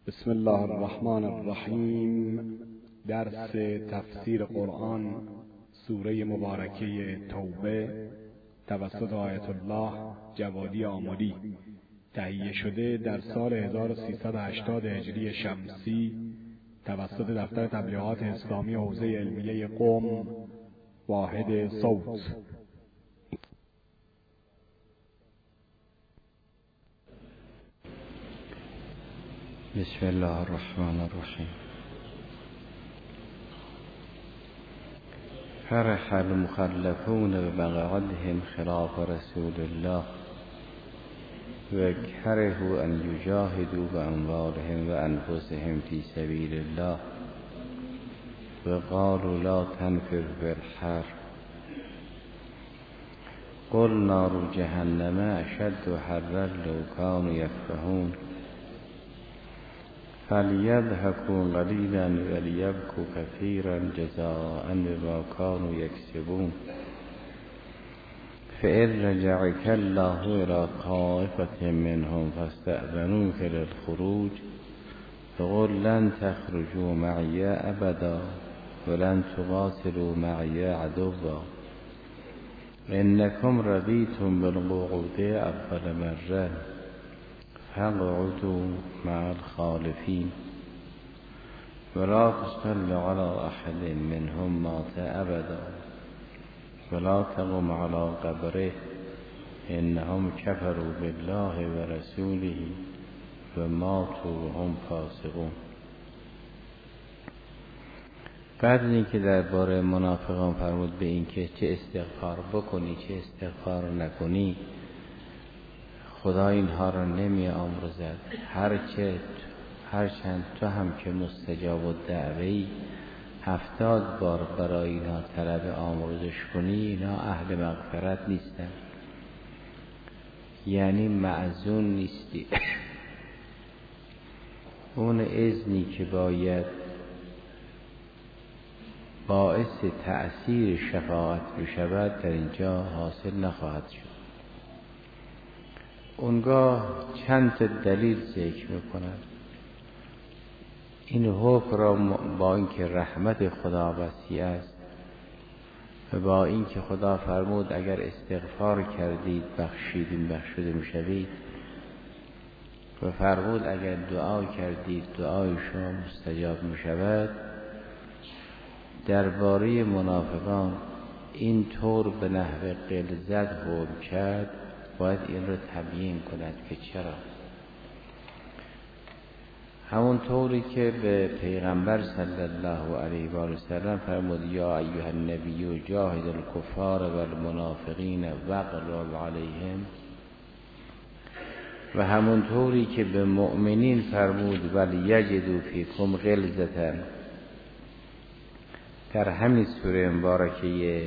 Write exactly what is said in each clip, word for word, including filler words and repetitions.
بسم الله الرحمن الرحیم. درس تفسیر قرآن سوره مبارکه توبه توسط آیت الله جوادی آملی تهیه شده در سال هزار و سیصد و هشتاد هجری شمسی توسط دفتر تبلیغات اسلامی حوزه علمیه قم واحد صوت. بسم الله الرحمن الرحیم. فرح المخلفون بمقعدهم خلاف رسول الله و کرهوا ان یجاهدوا باموالهم و انفسهم فی سبیل الله و قالوا لا تنفر فی الحر قل نار جهنم اشد حرا لو كانوا يفقهون فلیضحکوا قلیلا ولیبکوا کثیرا جزاء بما كانوا یکسبون فإن رجعك الله إلى طائفة منهم فاستأذنوك للخروج فقل لن تخرجوا معي أبدا ولن تقاتلوا معي عدوا إنكم رضيتم بالقعود أول مرة فاقعدوا مع الخالفين ولا تصل على أحد منهم مات أبدا ولا تقم على قبره إنهم كفروا بالله ورسوله وماتوا وهم فاسقون. بعد از اینکه درباره منافقان فرمود به اینکه چه استغفار بکنی چه استغفار نکنی، خدا اینها را نمی آمرزد. هرچه هرچند تو هم که مستجاب الدعوه‌ای هفتاد بار برای اینها طلب آمرزش کنی، اینا اهل مغفرت نیستن، یعنی معزون نیستی. اون اذنی که باید باعث تأثیر شفاعت بشود در اینجا حاصل نخواهد شد. اونگاه چند تا دلیل ذکر میکنند. این حکم را با اینکه رحمت خدا وسیع است و با اینکه خدا فرمود اگر استغفار کردید بخشیدین بخشیده میشوید و فرمود اگر دعا کردید دعای شما مستجاب میشود، درباره منافقان این طور به نحو غلظت حکم کرد. باید این رو تبیین کند که چرا. همون طوری که به پیغمبر صلی الله علیه و آله و سلم فرمود یا ایها النبی جاهد الکفار و المنافقین واغلظ علیهم، و همون طوری که به مؤمنین فرمود ولیجدوا فیکم غلظة، در همین سوره مبارکه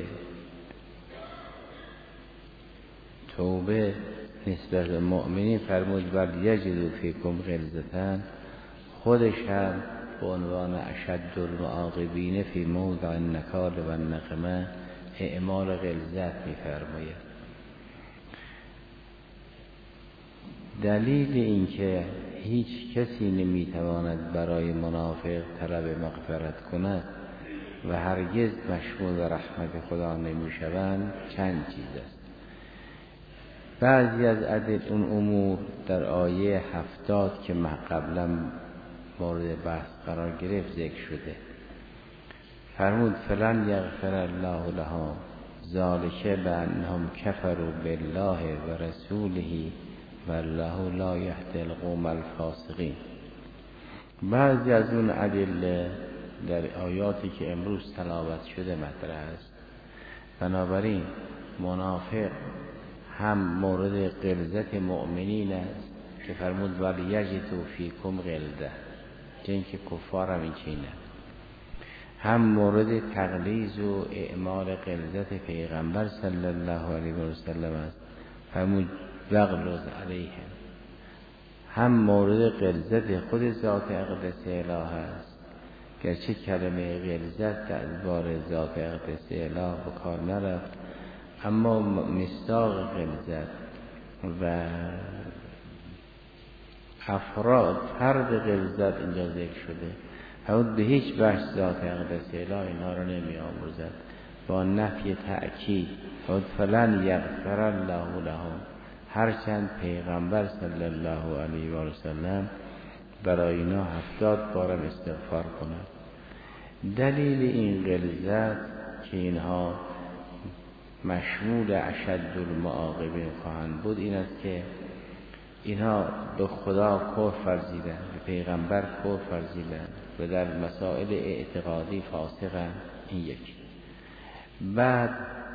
توبه نسبت به مؤمنین فرمود ولیجدوا فیکم غلظة، خودش هم به عنوان اشد المعاقبین فی موضع النکال و النقمه اعمال غلظت می‌فرماید. دلیل این که هیچ کسی نمیتواند برای منافق طلب مغفرت کند و هرگز مشمول رحمت خدا نمیشوند چند چیز است. بعضی از عدد اون امور در آیه هفتاد که قبلا مورد بحث قرار گرفت ذکر شده. فرمود فلن یغفر الله لهم ذلک بانهم کفروا بالله و رسوله والله لا یهدی القوم الفاسقین. بعضی از اون ادله در آیاتی که امروز تلاوت شده مطرح است. بنابراین منافق هم مورد غلظت مؤمنین است که فرمود ولیجدوا فیکم غلظة، چون که کفار هم این چینه. هم مورد تغلیظ و اعمال غلظت پیغمبر صلی الله علیه و سلم است، فرمود واغلظ علیهم. هم مورد غلظت خود ذات اقدس اله است، گرچه کلمه غلظت در بار ذات اقدس اله به کار نرفت، اما مصداق غلظت و افراد فرد غلظت اینجا ذکر شده. حمود به هیچ وجه ذات اقدس اله اینها را نمی آمرزد با نفی تأکید. حمود فلن یغفر الله لهم، هرچند پیغمبر صلی الله علیه و سلم برای اینا هفتاد بارم استغفار کند. دلیل این غلظت که اینها مشمول اشد المعاقبه خواهند بود این است که اینها به خدا کفر ورزیدند، به پیغمبر کفر ورزیدند و در مسائل اعتقادی فاسقند. این یکی. بعد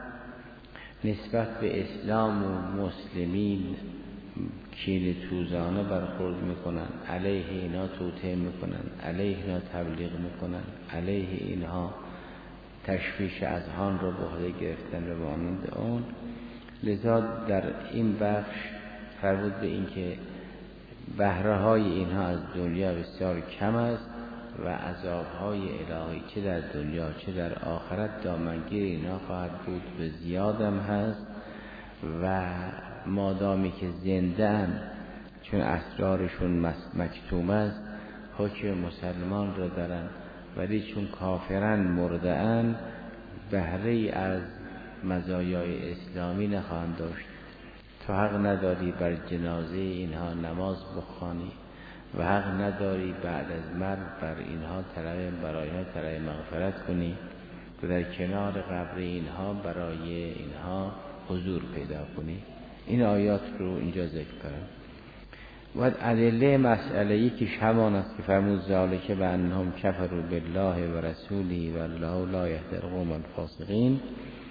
نسبت به اسلام و مسلمین کینه توزانه برخورد میکنن، علیه اینا توطئه میکنن، علیه اینا تبلیغ میکنن، علیه اینها تشویش اذهان رو به عهده گرفتن و مانند اون. لذا در این بخش فرمود به این که بهره های اینها از دنیا بسیار کم است و عذاب های الهی چه در دنیا چه در آخرت دامنگیر اینها خواهد بود و زیادم هست. و مادامی که زنده اند، چون اسرارشون مکتوم است، حکم مسلمان را دارند، ولی چون کافرن مرده اند بهره از مزایای اسلامی نخواهند داشت. تو حق نداری بر جنازه اینها نماز بخوانی و حق نداری بعد از مرگ بر اینها طلب برای اینها طلب مغفرت کنی و در کنار قبر اینها برای اینها حضور پیدا کنی. این آیات رو اینجا ذکر کردم. و ادله مسئله یکیش همان است که فرمود ذالک بانهم کفروا بالله و رسوله و الله لا یهدی القوم الفاسقین.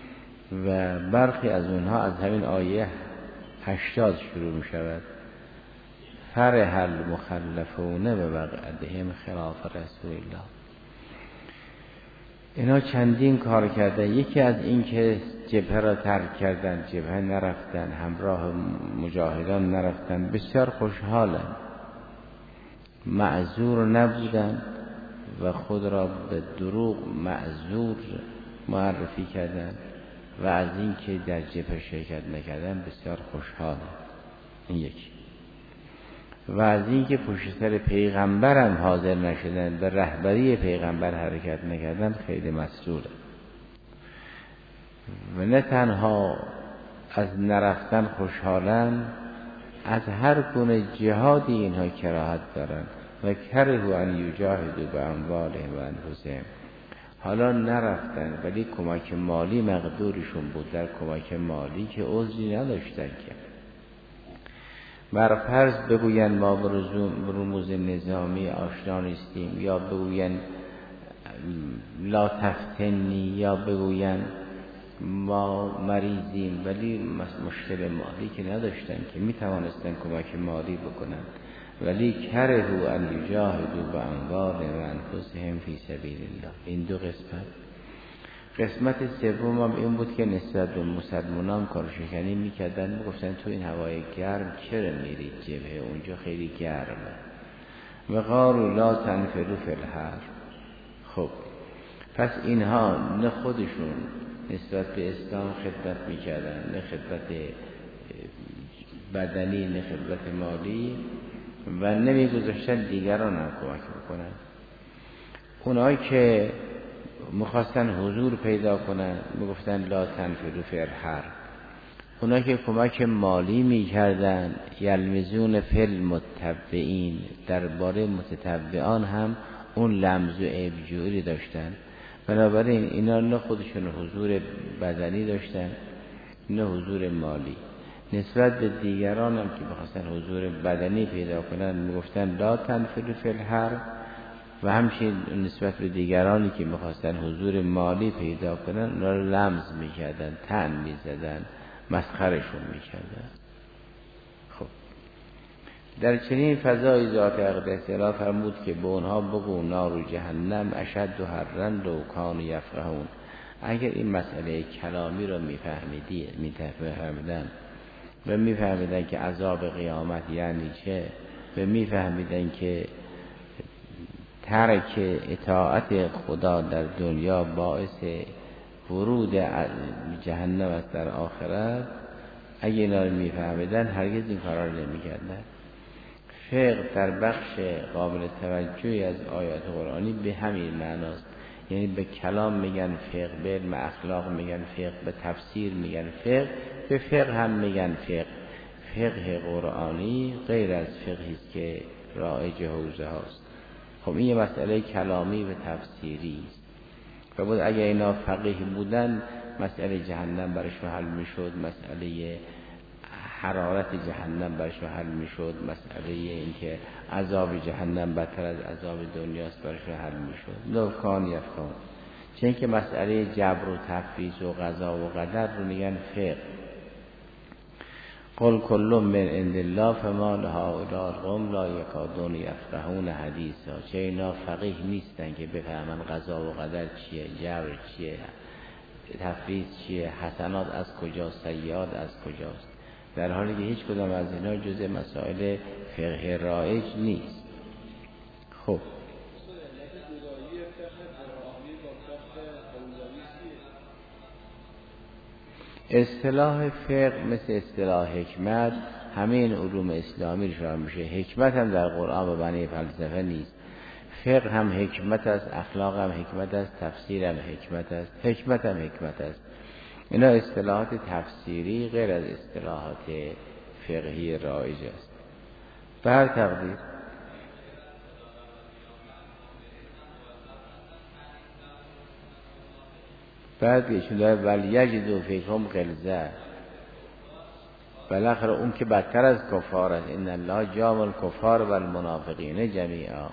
و برخی از اونها از همین آیه هشتاد شروع می شود. فرح المخلفون بمقعدهم خلاف رسول الله. اینا چندین کار کردن. یکی از این که جبهه را ترک کردن، جبهه نرفتن، همراه مجاهدان نرفتن، بسیار خوشحالن، معذور نبودن و خود را به دروغ معذور معرفی کردن و از این که در جبهه شرکت نکردن بسیار خوشحالن. این یکی. و از این که پشت سر پیغمبر هم حاضر نشدن، به رهبری پیغمبر حرکت نکردن، خیلی مسئوله. و نه تنها از نرفتن خوشحالن، از هر گونه جهادی اینها کراهت دارن و کرهوا ان یجاهدوا باموالهم و انفسهم. حالا نرفتن ولی کمک مالی مقدورشون بود، در کمک مالی که عذری نداشتن که بر فرض بگوین ما به رموز نظامی آشنا نیستیم، یا بگوین لا تفتنی، یا بگوین ما مریضیم، ولی مشکل مالی که نداشتن که می توانستن کمک مالی بکنن. ولی کرهوا ان یجاهدوا باموالهم و انفسهم فی سبیل الله. این دو قسمت. قسمت سوم هم این بود که نسبت به مسلمانان کارشکنی میکردن، میگفتن تو این هوای گرم چرا میرید جبهه، اونجا خیلی گرمه. و قالوا لا تنفروا فی الحر. خب پس اینها نه خودشون نسبت به اسلام خدمت میکردن، نه خدمت بدنی نه خدمت مالی، و نمیگذاشتن دیگران هم کمک بکنن. اونایی که میخواستن حضور پیدا کنن میگفتن لا تنفروا فی الحر. اونایی که کمک مالی میکردن یلمزون فی المتبعین، درباره متتبعان هم اون لمز و عیبجویی داشتن. بنابراین اینا نه خودشون حضور بدنی داشتن نه حضور مالی. نسبت به دیگران هم که میخواستن حضور بدنی پیدا کنن میگفتن لا تنفروا فی الحر، و همچنین نسبت به دیگرانی که میخواستن حضور مالی پیدا کنن اونا رو لمز میکردن، طعن میزدن، مسخرشون میکردن. خب در چنین فضای ذات اقدس اله فرمود که به اونها بگو نار جهنم اشد حرا لو کانوا یفقهون. اگر این مسئله کلامی رو میفهمیدی میفهمیدن و میفهمیدن که عذاب قیامت یعنی چه، و میفهمیدن که ترک اطاعت خدا در دنیا باعث ورود جهنم است در آخرت، اگه اینا رو میفهمیدن هرگز این کارا رو نمیکردن. فقه در بخش قابل توجهی از آیات قرآنی به همین معناست. یعنی به کلام میگن فقه، به علم اخلاق میگن فقه، به تفسیر میگن فقه، به فقه هم میگن فقه. فقه قرآنی غیر از فقهی است که رایج حوزه هاست. خب این یه مسئله کلامی و تفسیری است. و بود اگه اینا فقیه بودن مسئله جهنم برشون حل میشد، مسئله حرارت جهنم برشون حل میشد، مسئله اینکه عذاب جهنم بدتر از عذاب دنیاست برشون حل میشد. لو کان یفقهون. چون که مسئله جبر و تفویض و قضا و قدر رو میگن فقه. قل کل من عند الله فما لهؤلاء القوم لا یکادون یفقهون حدیثا. چه اینا فقیه نیستن که بفهمن قضا و قدر چیه، جبر چیه، تفویض چیه، حسنات از کجاست، سیئات از کجاست، در حالی که هیچ کدام از اینا جزء مسائل فقه رایج نیست. خب اصطلاح فقه مثل اصطلاح حکمت همین علوم اسلامی رو میشه. حکمت هم در قرآن به معنی فلسفه نیست. فقه هم حکمت است، اخلاق هم حکمت است، تفسیر هم حکمت است، حکمت هم حکمت است. اینا اصطلاحات تفسیری غیر از اصطلاحات فقهی رایج است. به هر تقدیر بعد ایشون داره ولیجدوا فیکم غلظه. بالاخره اون که بدتر از کفار است، ان الله جامع الکفار و المنافقین جمیعا.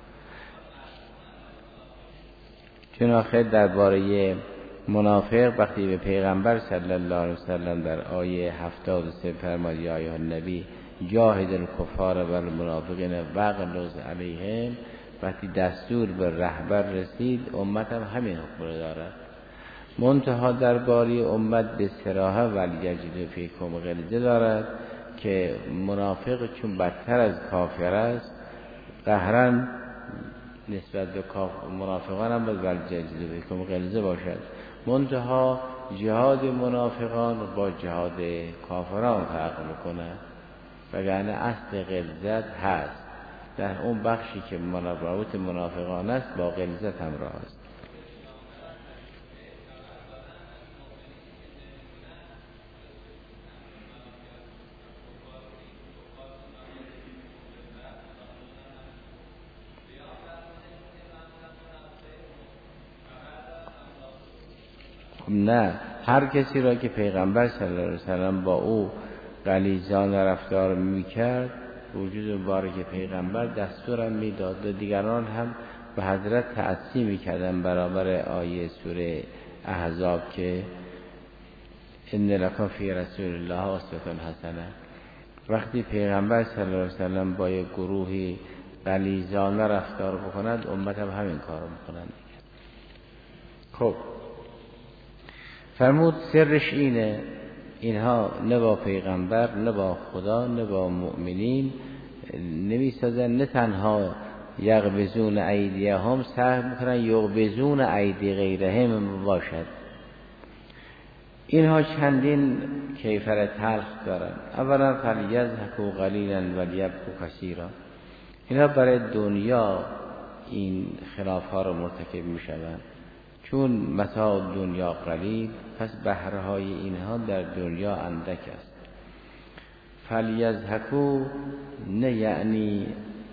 چون آخر درباره منافق وقتی به پیغمبر صلی الله علیه وسلم در آیه هفتاد و سه فرمود یا ایها النبی جاهد الکفار و المنافقین واغلظ علیهم، وقتی دستور به رهبر رسید امت هم همین حکم رو دارد. منتها درباره امت به صراحه ولیجدوا فیکم غلظه دارد که منافق چون بدتر از کافر است قهرن نسبت به منافقان هم باید ولیجدوا فیکم غلظه باشد. منتها جهاد منافقان با جهاد کافران فرق میکنه، وگرنه اصل غلظت هست در اون بخشی که مربوط منافقان است، با غلظت همراه است. نه، هر کسی را که پیغمبر صلی الله علیه وسلم با او غلیظانه رفتار میکرد، وجود مبارک پیغمبر دستورم میداد و دیگران هم به حضرت تعصی میکردن برابر آیه سوره احزاب که ان لکم فی رسول الله اسوة حسنه. وقتی پیغمبر صلی الله علیه وسلم با یک گروهی غلیظانه رفتار بکند، امت هم همین کار میکنند. خب فرمود سرش اینه، اینها نه با پیغمبر نه با خدا نه با مؤمنین نمیسازن، نه تنها یغبزون ایدیهم، سعی میکنن یغبزون ایدی غیرهم باشد. اینها چندین کیفر تلخ دارن. اولا فلیضحکوا قلیلا ولیبکوا کثیرا. اینها برای دنیا این خلاف ها رو مرتکب میشوند، چون متاع دنیا قلیل، پس بهره های اینها در دنیا اندک است. فلیضحکوا نه یعنی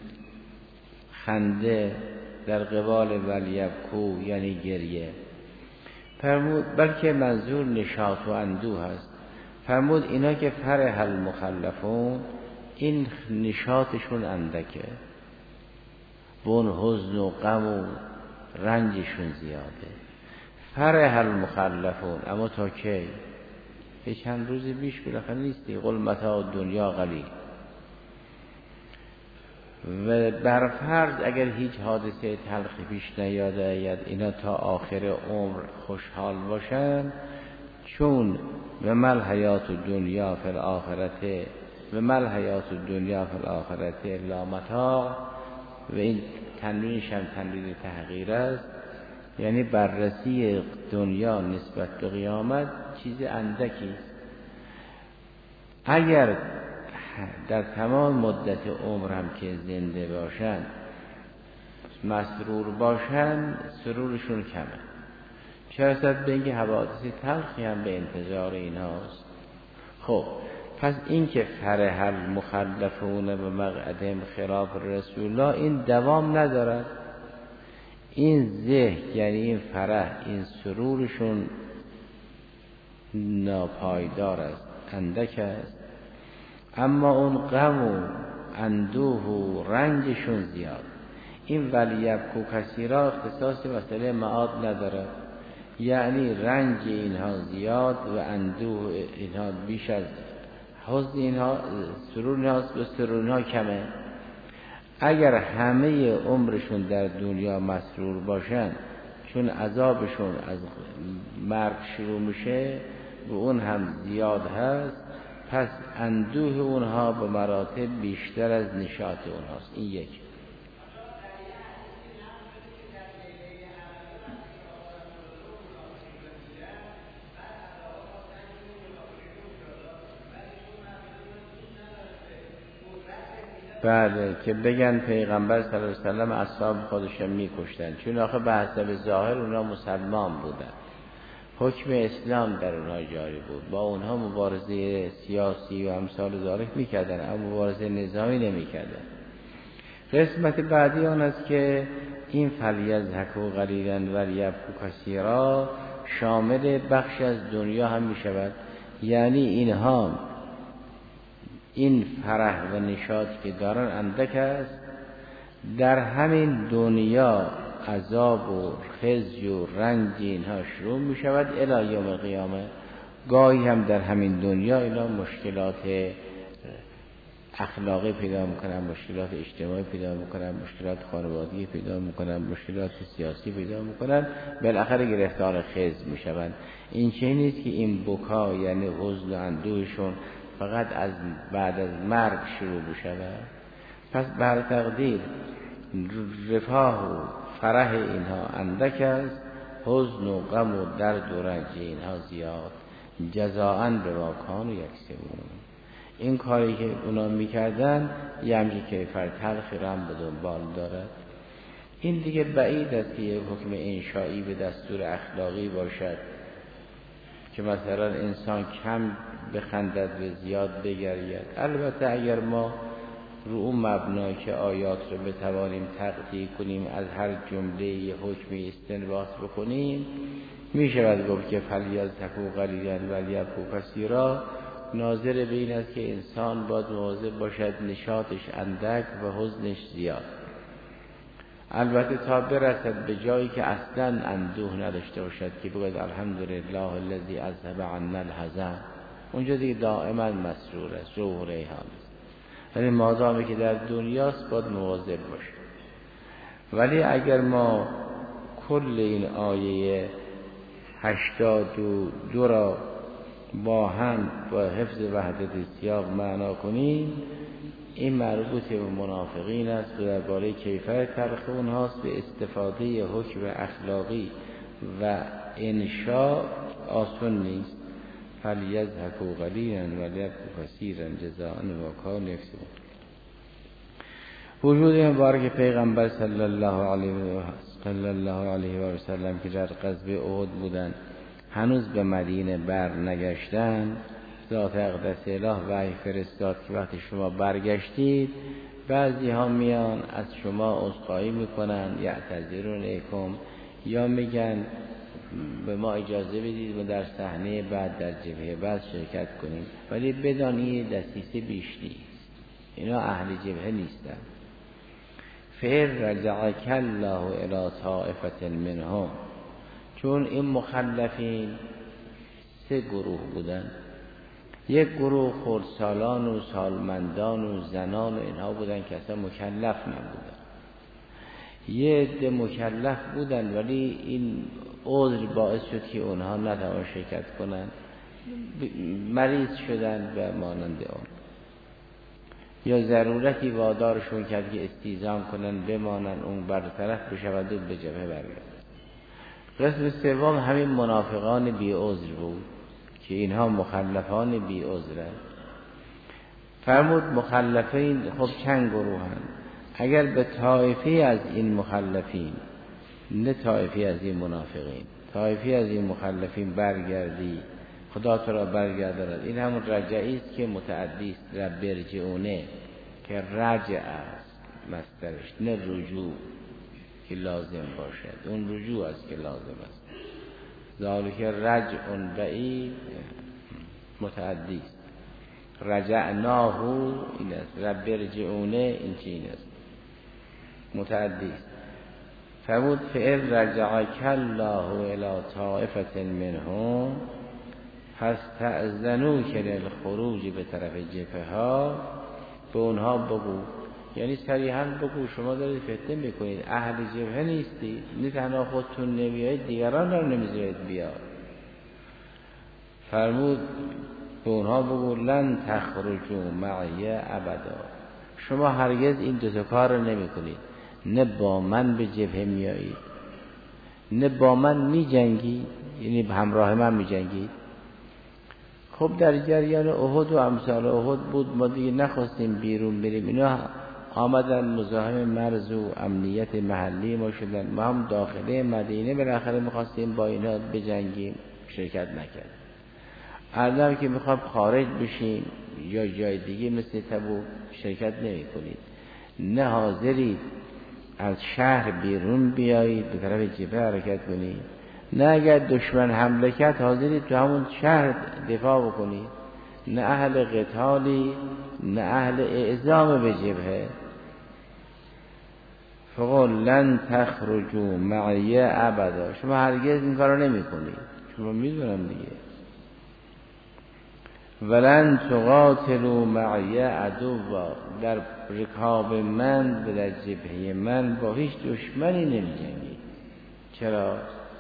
خنده در قبال ولیبکوا یعنی گریه، فرمود بلکه منظور نشاط و اندوه است. فرمود اینا که فرح المخلفون، این نشاطشون اندکه، بون حزن و غم و رنجشون زیاده. فرح المخلفون، اما تا کی؟ به چند روزی بیش بالاخره نیستی. قل متاع دنیا قلیل. و بر فرض اگر هیچ حادثه تلخی پیش نیاد آید اینا تا آخر عمر خوشحال باشن، چون و مل حیات دنیا فی الاخرته و مل حیات دنیا فی الاخرته لا متاع، و این تنوینش هم تنوین تحقیر است، یعنی بررسی دنیا نسبت به قیامت چیز اندکی است. اگر در تمام مدت عمر هم که زنده باشن مسرور باشن سرورشون کمه، چه رسد به اینکه حوادث تلخی هم به انتظار اینهاست. خب پس این که فرح المخلفون و مقعدهم خلاف رسول الله این دوام ندارد. این ذهن یعنی این فرح، این سرورشون ناپایدار است، اندک است، اما اون غم و اندوه و رنجشون زیاد. این ولیبکو کثیرا اختصاص مسئله معاد نداره، یعنی رنج اینها زیاد و اندوه اینها بیش از حزن اینها، سرور اینها به سرور اینها کمه. اگر همه عمرشون در دنیا مسرور باشن، چون عذابشون از مرگ شروع میشه و اون هم زیاد هست، پس اندوه اونها به مراتب بیشتر از نشاط اونهاست. این یک. بله که بگن پیغمبر صلی الله علیه و سلم اصحاب خودش میکشتن، چون آخه به حسب ظاهر اونها مسلمان بودن، حکم اسلام در اونها جاری بود، با اونها مبارزه سیاسی و امثال ذالک میکردن، اما مبارزه نظامی نمیکردن. قسمت بعدی آن است که این فلیضحکوا قلیلا ولیبکوا کثیرا شامل بخش از دنیا هم میشود، یعنی اینها این فرح و نشاطی که دارن اندک است، در همین دنیا عذاب و خزی و رنج اینها شروع می شود الی یوم القیامه. گاهی هم در همین دنیا اینا مشکلات اخلاقی پیدا میکنن، مشکلات اجتماعی پیدا میکنن، مشکلات خانوادگی پیدا میکنن، مشکلات سیاسی پیدا میکنن، بالاخره گرفتار خز میشوند. این چه نیست که این بکا یعنی حزن و اندوهشون فقط از بعد از مرگ شروع بشود. پس بر تقدیر رفاه و فرح اینها اندک است، حزن و غم و درد و رنج اینها زیاد، جزاءً به ما کانوا یکسبون. این کاری که اونا میکردن یه همچه کیفر تلخی رو هم به دنبال دارد. این دیگه بعید است که یک حکم انشایی به دستور اخلاقی باشد که مثلا انسان کم بخندد و زیاد بگرید. البته اگر ما رو اون مبنای که آیات رو بتوانیم تقطیع کنیم، از هر جمله یه حکمی استنباط بکنیم، میشود گفت که فلیضحکوا قلیلا ولیبکوا کثیرا ناظر به این است که انسان باید مواظب باشد نشاطش اندک و حزنش زیاد. البته تا برسد به جایی که اصلا اندوه نداشته باشد که بگوید الحمدلله الذی اذهب عنا الحزن، اونجا دیگه دائما مسرور است، روح و ریحان است. ولی مادامی که در دنیاست باید مواظب باشد. ولی اگر ما کل این آیه هشتاد و دو را با هم با حفظ وحدت سیاق معنا کنیم، این مربوط به منافقین است و درباره کیفیت تلخ اونهاست. به استفاده حکم اخلاقی و انشاء آسان نیست. فلیضحکوا قلیلا ولیبکوا کثیرا جزاء بما کانوا یکسبون. وجود مبارک پیغمبر صلی الله علیه و صلی الله علیه و سلم که در غزوه احد بودند، هنوز به مدینه بر نگشتند، ذات اقدس اله وحی فرستاد که وقتی شما برگشتید بعضی ها میان از شما عذرخواهی میکنن، یعتذرون الیکم، یا میگن به ما اجازه بدید ما در صحنه بعد در جبهه بعد شرکت کنیم. ولی بدانی دسیسه بیش نیست، اینا اهل جبهه نیستن. فیر رجعک الله الی طائفة منهم، چون این مخلفین سه گروه بودن. یک گروه خردسالان و سالمندان و زنان و اینها بودن که اصلا مکلف نبودن. یه عده مکلف بودن ولی این عذر باعث شد که اونها نتوان شرکت کنن، مریض شدن و مانند اون، یا ضرورتی وادارشون کرد که استیزام کنن بمانن، اون برطرف بشود و به جبهه برگردن. قسم سوم همین منافقان بی عذر بود که اینها مخلفان بی عذرند. فرمود مخلفین خب چند گروهند؟ اگر به طایفی از این مخلفین، نه طایفی از این منافقین، طایفی از این مخلفین برگردی، خدا تو را برگرداند. این همون رجعی است که متعدی است، رب ارجعونه که رجع است مصدرش، نه رجوع که لازم باشد. اون رجوع است که لازم است. ذالک رجع بعید متعدی است. رجعناه این است، رب ارجعونه این چین است، متعدی است. فرمود فئر رجعک الله الی طائفة منهم فاستأذنوک للخروج به طرف جبهه ها، به اونها بگو، یعنی صریحاً بگو شما دارید فتنه میکنید، اهل جبهه نیستید، نه تنها خودتون نمیایید دیگران را نمیذارید بیاد. فرمود به اونها بگو لن تخرجوا معی ابدا، شما هرگز این دو تا کار رو نمیکنید، نه با من به جبهه میایید، نه با من میجنگید، یعنی همراه من میجنگید. خب در جریان احد و امثال احد بود، ما دیگه نخواستیم بیرون بریم، اینا آمدن مزاحم مرز و امنیت محلی ما شدن، ما هم داخله مدینه بالاخره میخواستیم با اینا بجنگیم، شرکت نکرد. اردم که میخواد خارج بشیم یا جای دیگه مثل تبوک شرکت نمی کنید، نه حاضرید از شهر بیرون بیایید به طرف جبهه حرکت کنید، نه اگر دشمن حمله کرد حاضرید تو همون شهر دفاع بکنید، نه اهل قتالی نه اهل اعزام به جبهه. فقال لن تخرجوا معی ابدا، شما هرگز این کارو نمی کنید، شما میدونم دیگه. ولن تقاتلوا معی عدوا، در رکاب من و در جبهه من با هیچ دشمنی نمی‌جنگید. چرا؟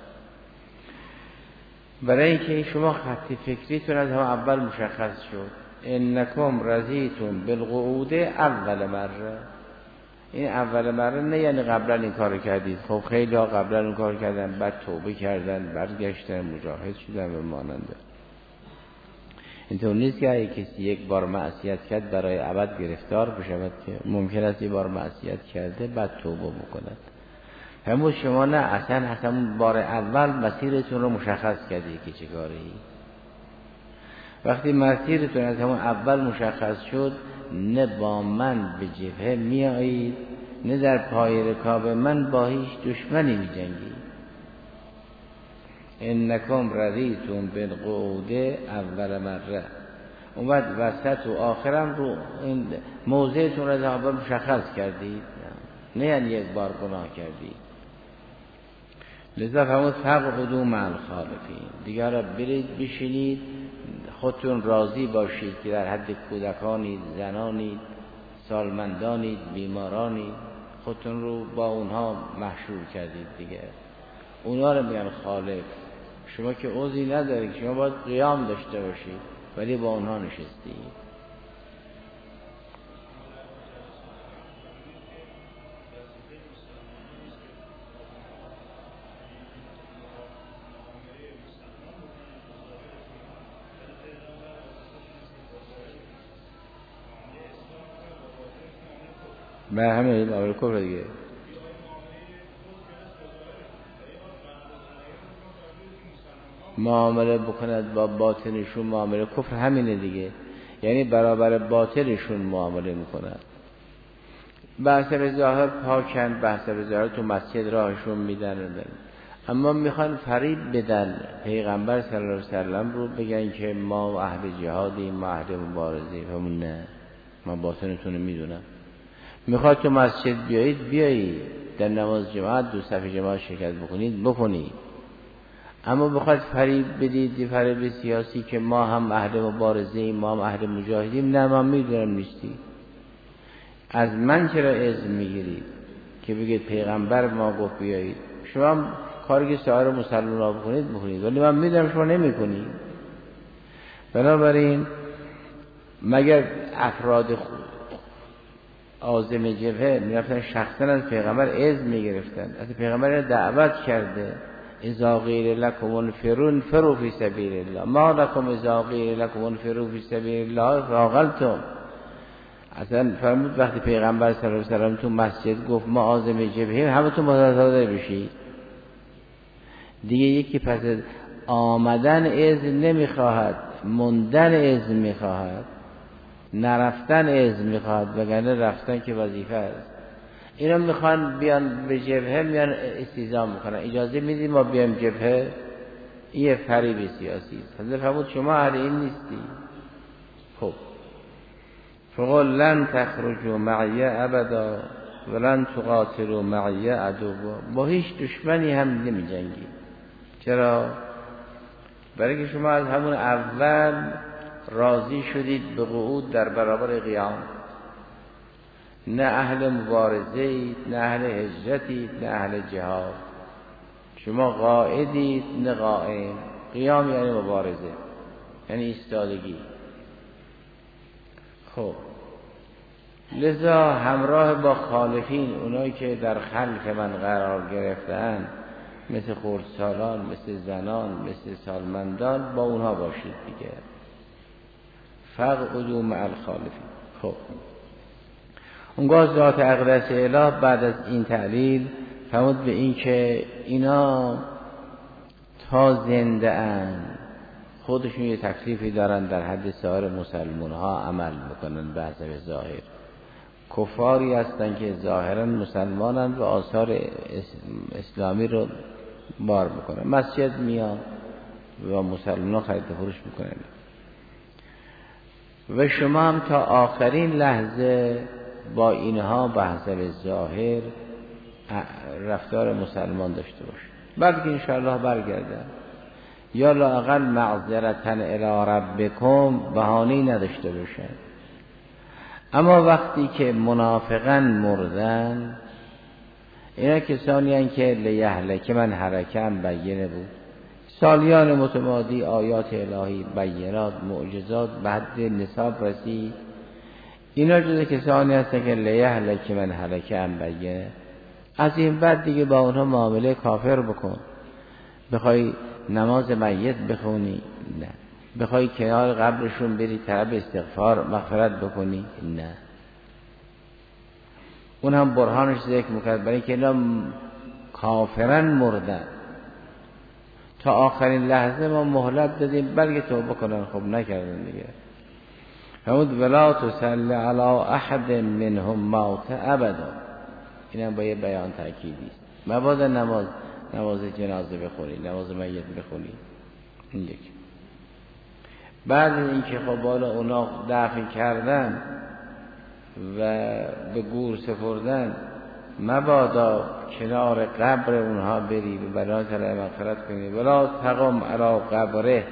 برای اینکه شما خط فکریتون از هم اول مشخص شد. انکم رضیتم بالقعود اول مره، این اول مره نه یعنی قبلا این کار کردید. خب خیلی ها قبلا این کار کردن، بعد توبه کردن، برگشتن، مجاهد شدن و ماننده. اینطور نیست که اگه کسی یک بار معصیت کرد برای ابد گرفتار بشود، که ممکن است یک بار معصیت کرده بعد توبه بکند. همون شما نه، اصلا همون بار اول مسیرتون رو مشخص کردی که چه کاری. وقتی مسیرتون از همون اول مشخص شد، نه با من به جبهه می آیید، نه در پای رکاب من با هیچ دشمنی می جنگید. انکم رضیتم بالقعود اول مره، اون بعد وسط و آخرم رو این موضعتون رو از اول مشخص کردید، نه یعنی یک بار گناه کردید. لذا فرمود فقعدوا مع الخالفین، دیگر را برید بشینید، خودتون راضی باشید که در حد کودکانید، زنانید، سالمندانید، بیمارانید، خودتون رو با اونها محشور کردید دیگه. اونها رو میگن خالف. شما که عذری ندارید، شما باید قیام داشته باشید، ولی با اونها نشستید. به همه معامله کفر دیگه. معامله بکند با باطنشون معامله کفر همینه دیگه، یعنی برابر باطنشون معامله میکند. بحث به ظاهر پاکن، بحث به ظاهر تو مسجد راهشون میدن، اما میخوان فریب بدن پیغمبر صلی الله علیه وسلم رو، بگن که ما اهل جهادیم، ما اهل مبارزیم. همون نه، ما باطنتون رو میدونم. میخواد تو مسجد بیایید بیایید، در نماز جماعت دو صف جماعت شرکت بکنید بکنید، اما بخواد فریب بدید فریب سیاسی که ما هم اهل مبارزیم، ما هم اهل مجاهدیم، نه من میدونم نیستی. از من چرا اذن میگیرید که بگید پیغمبر ما گفت بیایید؟ شما هم کاری که سایر مسلمان بکنید بکنید، ولی من میدونم شما نمیکنید. بنابراین مگر افراد عازم جبهه میرفتن شخصا از پیغمبر اذن میگرفتن، از پیغمبر دعوت کرده اذا قیل لکم انفروا انفروا فی سبیل الله، ما لکم اذا قیل لکم انفروا فی سبیل الله فعاقلتم. اصلا فرمود وقتی پیغمبر صلی الله علیه و سلم تو مسجد گفت ما عازم جبهه، همه تو متحد بشید دیگه. یکی پس آمدن اذن نمیخواهد، موندن اذن میخواهد، نرفتن اذن میخواهد، وگرنه رفتن که وظیفه است. اینا میخوان بیان به جبهه، میان استیزا میکنن، اجازه میدید ما بیام جبهه؟ این فریب سیاسی است. حضرت فرمود شما اهل این نیستی. خب فقل لن تخرجوا معی ابدا ولن تقاتلوا معی عدوا، با هیچ دشمنی هم نمی جنگید. چرا؟ برای که شما از همون اول راضی شدید به قعود در برابر قیام. نه اهل مبارزه اید، نه اهل هجرتید، نه اهل جهاد. شما قائدید نه قائم. قیام یعنی مبارزه، یعنی ایستادگی. خب لذا همراه با خالفین، اونایی که در خلف من قرار گرفتن، مثل خردسالان، مثل زنان، مثل سالمندان، با اونها باشید دیگه. فقعدوا مع الخالفین. خب اونگاه ذات اقدس اله بعد از این تعلیل فرمود به این که اینا تا زنده اند خودشون یه تکلیفی دارن، در حد سایر مسلمان ها عمل میکنن به حسب ظاهر. کفاری هستن که ظاهرا مسلمانن و آثار اسلامی رو بار میکنن، مسجد میان و مسلمان ها خرید فروش میکنن. و شما هم تا آخرین لحظه با اینها به حسب ظاهر رفتار مسلمان داشته باشید، بعد که انشاءالله برگردن یا لااقل معذرتاً الی ربکم بهانه‌ای نداشته باشن. اما وقتی که منافقاً مردن، اینا کسانی هستند که لیهلک من حرکم بینه بود، سالیان متمادی آیات الهی بینات معجزات به حد نصاب رسید. اینا جز کسانی هستند که لیهلک من حرکم بینه. از این بعد دیگه با اونها معامله کافر بکن. بخوای نماز میت بخونی؟ نه. بخوای کنار قبرشون بری طلب استغفار مغفرت بکنی؟ نه. اون هم برهانش ذکر میکرد برای که اینا کافرن مردن. تا آخرین لحظه ما مهلت دادیم بلکه توبه کنن، خب نکردن دیگه. فرمود ولا تصلی علی احد منهم مات ابدا. اینم با یه بیان تأکیدی است. مبادا نماز نماز جنازه بخونی، نماز میت بخونی. این یک. بعد اینکه خب بالا اونا دفن کردن و به گور سپردن، مبادا کنار قبر اونها بری و برای طلب مغفرت کنی. ولا تقم علی قبره.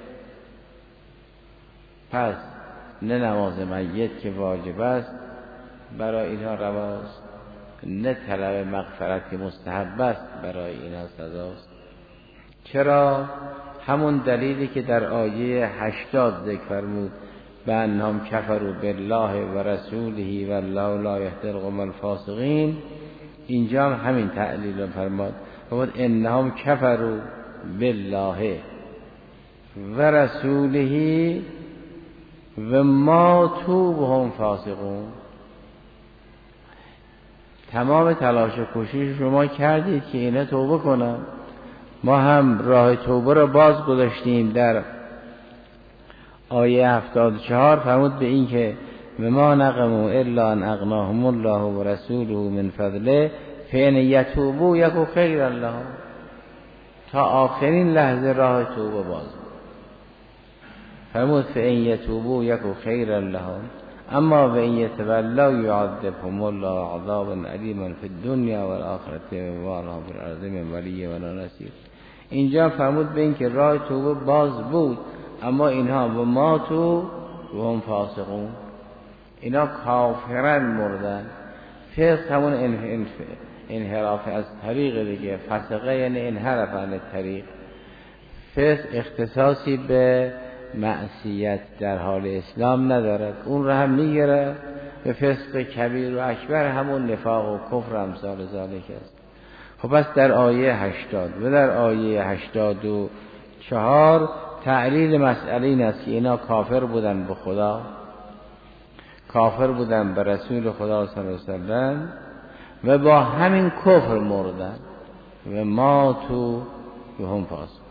پس نه نماز میت که واجب است برای اینها رواست، نه طلب مغفرت که مستحب است برای اینها سزاست. چرا؟ همون دلیلی که در آیه هشتاد ذکر فرمود به انهم کفروا بالله و رسوله و الله لا یهدی القوم الفاسقین، اینجا هم همین تعلیل فرمود. فرمود انهم کفروا بالله و رسوله و ماتوا وهم فاسقون. تمام تلاش و کوشش شما کردید که اینا توبه کنن. ما هم راه توبه رو باز گذاشتیم. در آیه هفتاد و چهار فرمود به این که ما نقموا الا ان اغناهم الله و رسوله من فضله فان یتوبوا یکو خیر لهم. تا آخرین لحظه راه توبه باز بود. فرمود فان یتوبوا یکو خیر لهم اما و این یتولوا یعذبهم الله عذابا علیما فی الدنیا و الاخره و ما لهم فی الارض من ولی و لا نصیر. اینجا فرمود به این که راه توبه باز بود، اما اینها و ماتوا و هم فاسقون، اینا کافرن مردن. فسق همون انحراف از طریق دیگه. فسقه یعنی انحرف عن الطریق. فسق اختصاصی به معصیت در حال اسلام ندارد، اون رو هم میگیره به فسق کبیر و اکبر، همون نفاق و کفر امثال ذالک است. خب پس در آیه هشتاد و در آیه هشتاد و چهار تعلیل مسئله این است که اینا کافر بودن به خدا. کافر بودن به رسول خدا صلی الله علیه وسلم و با همین کفر مردن و ما تو به هم فاسق.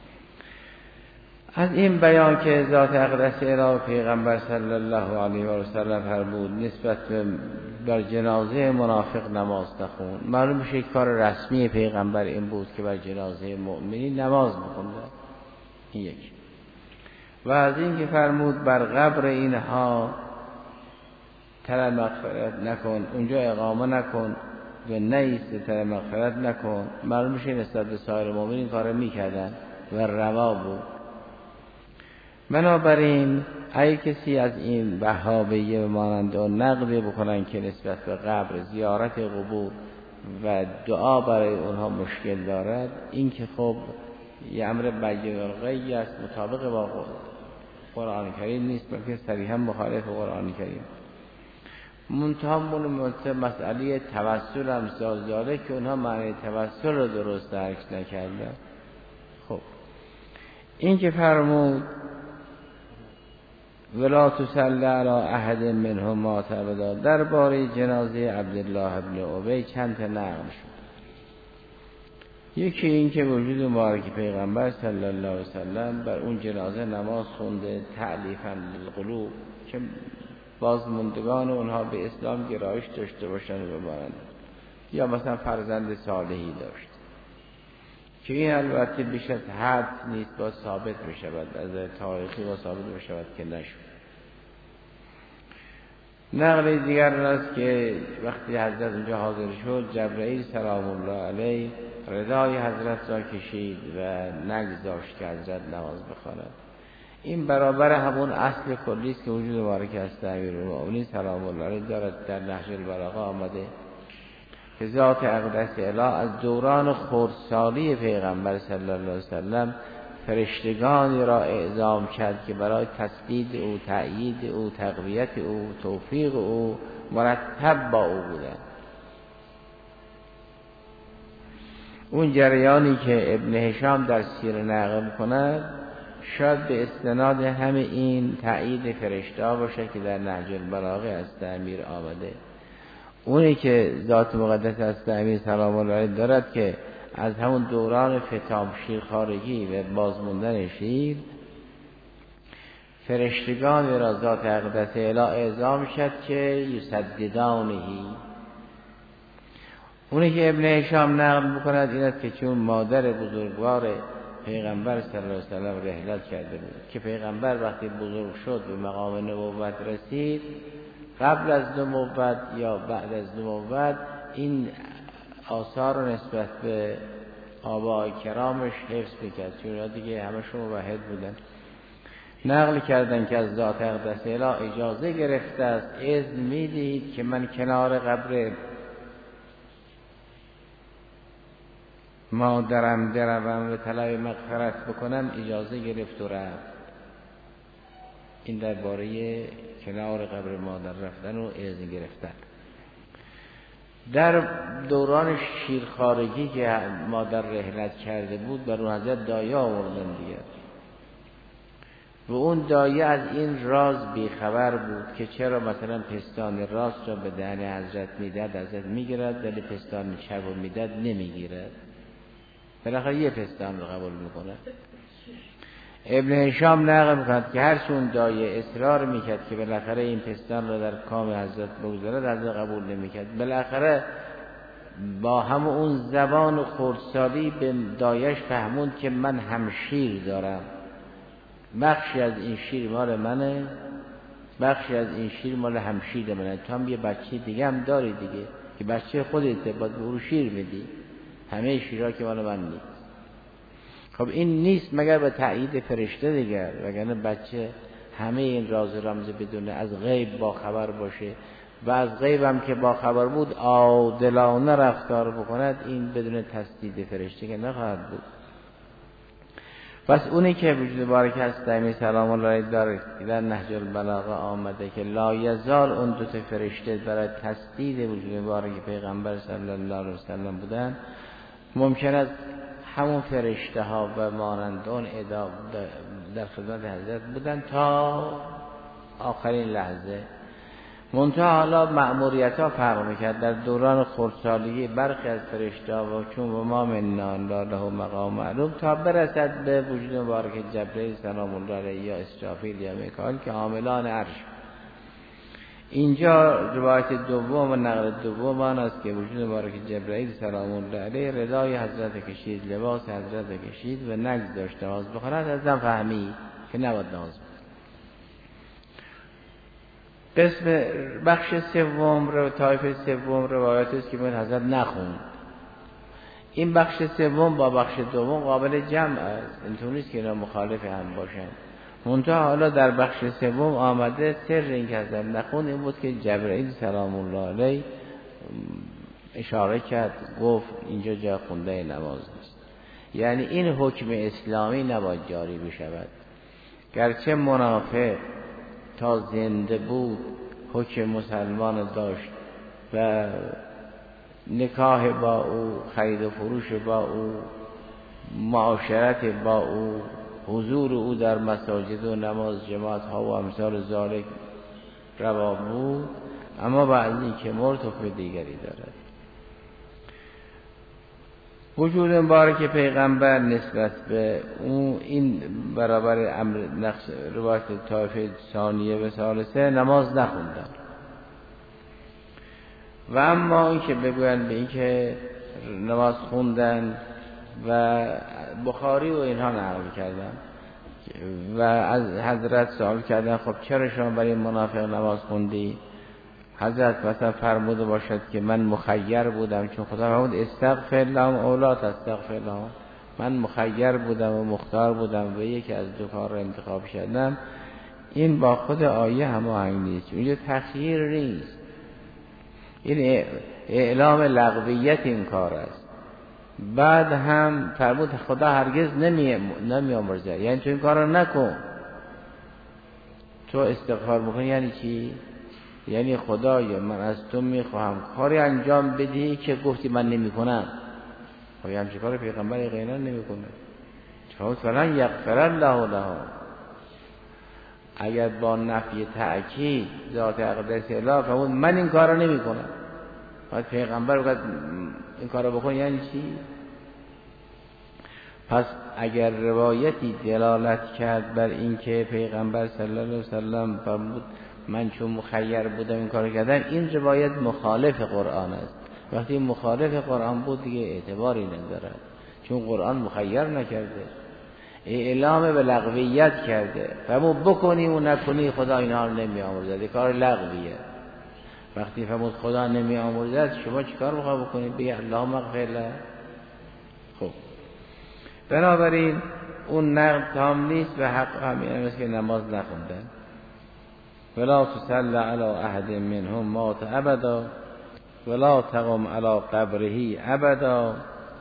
از این بیان که ذات اقدس الهی پیغمبر صلی الله علیه و سلم فرمود نسبت به بر جنازه منافق نماز نخون، معلوم میشه یک کار رسمی پیغمبر این بود که بر جنازه مؤمنین نماز بخوند. این یک. و از این که فرمود بر قبر اینها طلب مغفرت نکن، اونجا اقامه نکن و نیست طلب مغفرت نکن، معلوم میشه نسبت به سایر مؤمنین کار میکردن و روا بود. بنابراین اگه کسی از این وهابیه و مانند آن نقدی بکنن که نسبت به قبر زیارت قبور و دعا برای اونها مشکل دارد، این که خب یه امر بیان الغی است، مطابق با قرآن کریم نیست، بلکه صریحا مخالف قرآن کریم. منتها مسئله توسل هم داره که اونها معنی توسل رو درست درک نکردن. خب این که فرمود ولا تصلی علی احد منهم مات ابدا، درباره جنازه عبدالله ابن ابی چند تا نقل شد. یکی این که وجود مبارک پیغمبر صلی الله علیه وسلم بر اون جنازه نماز خونده تعلیفا للقلوب که بازماندگان اونها به اسلام گرایش داشته باشن و بمانند، یا مثلا فرزند صالحی داشت که این البته بیش از حد نیست، با ثابت بشود، از تاریخی با ثابت بشود که نشد. نقل دیگر است که وقتی حضرت اونجا حاضر شد، جبرئیل سلام الله علیه ردای حضرت را کشید و نگذاشت که حضرت نماز بخواند. این برابر همون اصل کلی است که وجود مبارک است امیرالمؤمنین سلام الله علیه دارد. در نهج البلاغه آمده که ذات اقدس الهی از دوران خردسالی پیغمبر صلی الله علیه وسلم فرشتگانی را اعزام کرد که برای تسدید او، تأیید او، تقویت او، توفیق او مرتب با او بودند. اون جریانی که ابن هشام در سیر نقل کند شاید به استناد همه این تأیید فرشته باشه که در نهج البلاغه از تعمیر آمده. اونی که ذات مقدس از تعمیر سلام الله علیه دارد که از همون دوران فتام شیرخوارگی و بازموندن شیر فرشتگان را ذات اقدس الهی اعزام شد که یسددانهی. اونی که ابن هشام نقل بکند این است که چون مادر بزرگوار پیغمبر صلی الله علیه وسلم رحلت کرده بود که پیغمبر وقتی بزرگ شد به مقام نبوت رسید، قبل از نبوت یا بعد از نبوت این آثار رو نسبت به آبای کرامش حفظ میکرد، چون دیگه همشون موحد بودن. نقل کردن که از ذات اقدس الهی اجازه گرفته است اذن میدهید که من کنار قبر مادرم بروم و طلب مغفرت بکنم، اجازه گرفت و رفت. این درباره کنار قبر مادر رفتن و اذن گرفتن. در دوران شیرخوارگی که مادر رحلت کرده بود بر اون حضرت دایه آوردن دیگر و اون دایه از این راز بیخبر بود که چرا مثلا پستان راست را به دهن حضرت میداد، حضرت میگیرد، ولی پستان چپ رو میداد نمیگیرد، بالاخره یه پستان رو قبول میکنه. ابن هشام نقل میکند که هر چون دایه اصرار میکرد که بالاخره این پستان رو در کام حضرت بگذارد، حضرت قبول نمیکرد. بالاخره با هم اون زبان خردسالی به دایش فهموند که من هم شیر دارم، بخشی از این شیر مال منه، بخشی از این شیر مال همشیر منه، تو هم یه بچه دیگه هم داری دیگه که بچه خودته، باید به او شیر میدی، همه شیرها که مال من نیست. خب این نیست مگر به تأیید فرشته دیگر، وگرنه بچه همه این راز رمز بدونه، از غیب با خبر باشه و از غیب هم که با خبر بود عادلانه رفتار بکند، این بدون تصدیق فرشته که نخواهد بود. پس اونی که وجود بارک هست دائمی سلام الله علیه داره در نهج البلاغه آمده که لا یزال اون دو تا فرشته برای تصدیق وجود بارک پیغمبر صلی الله علیه وسلم بودن، ممکن است همون فرشته ها و مانند اون ادام در خدمت حضرت بودن تا آخرین لحظه. منتها حالا مأموریت ها فرق میکرد. در دوران خردسالگی برخی از فرشته و چون و ما مننا لا له مقام معلوم تا برسد به وجود مبارک جبرئیل سلام الله علیه یا اسرافیل یا میکائیل که حاملان عرش. اینجا روایت دوم و نقل دوم آن است که وجود مبارک جبرئیل سلام الله علیه ردای حضرت کشید، لباس حضرت کشید و نگذاشت نماز بخواند. ازم فهمید که نباید نماز بخواند. قسم بخش سوم رو طایفه سوم روایت است که من حضرت نخوند. این بخش سوم با بخش دوم قابل جمع است، اینطور نیست که اینا مخالف هم باشن. منتها حالا در بخش سوم آمده سر این که حضرت نخوند این بود که جبرئیل سلام الله علیه اشاره کرد، گفت اینجا جا خونده نماز نیست. یعنی این حکم اسلامی نباید جاری بشود. گرچه منافق تا زنده بود حکم مسلمان داشت و نکاح با او، خرید و فروش با او، معاشرت با او، حضور او در مساجد و نماز جماعت ها و امثال ذالک روا بود، اما بعد این که مرد حکم دیگری دارد. وجود مبارک پیغمبر نسبت به اون این برابر امر نقص روایت طایفه ثانیه و ثالثه نماز نخوندن. و اما این که بگوین به این که نماز خوندن و بخاری و اینها نقل کردن و از حضرت سوال کردن خب چرا شما برای منافق نماز خوندی؟ حضرت مثلا فرموده باشد که من مخیر بودم، چون خدا فرمود استغفر لهم او لا تستغفر لهم، من مخیر بودم و مختار بودم و یکی از دو کار را انتخاب کردم. این با خود آیه هماهنگ نیست، اونجا تخییر نیست، این اعلام لغویت این کار است. بعد هم فرمود خدا هرگز نمی نمی آمرزد، یعنی تو این کار را نکن. تو استغفار میکنی یعنی چی؟ یعنی خدایا من از تو میخواهم کاری انجام بدی که گفتی من نمی کنم. خب همچه کار پیغمبر غیرا نمی کنه. چون فلان یغفر الله له، اگر با نفی تأکید ذات اقدس اله فرمود من این کار رو نمی کنم، باید پیغمبر بگه این کار رو بکن یعنی چی؟ پس اگر روایتی دلالت کرد بر این که پیغمبر صلی الله علیه وسلم فرمود من چون مخیر بودم این کار کردم، این روایت مخالف قرآن است. وقتی مخالف قرآن بود دیگه اعتباری ندارد، چون قرآن مخیر نکرده، اعلام به لغویت کرده. فرمود بکنی و نکنی خدا اینها رو نمی آمرزد، کار لغویه. وقتی فرمود خدا نمی آمرزد شما چی کار میخواه بکنی؟ بگی اللهم اغفر له. خب بنابراین اون نقد تام نیست و حق همین است که نماز نخوندن. ولا تصلی علی احد منهم مات ابدا ولا تقم علی قبره ابدا،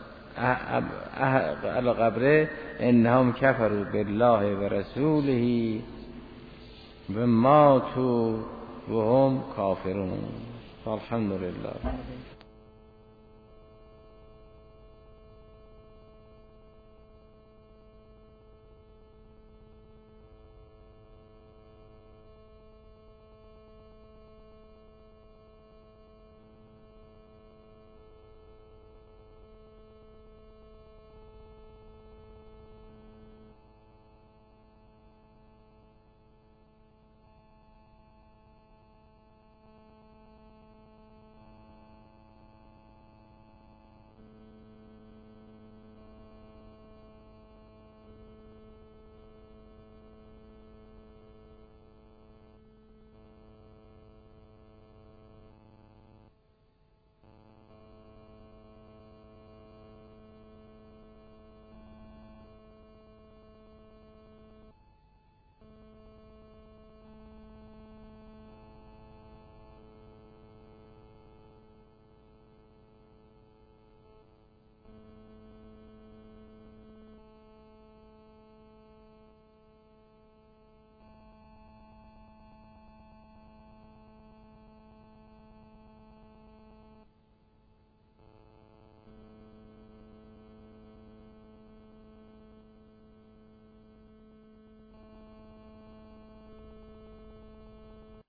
علی قبره انهم کفروا بالله و رسوله و ماتوا و هم کافرون. الحمدلله.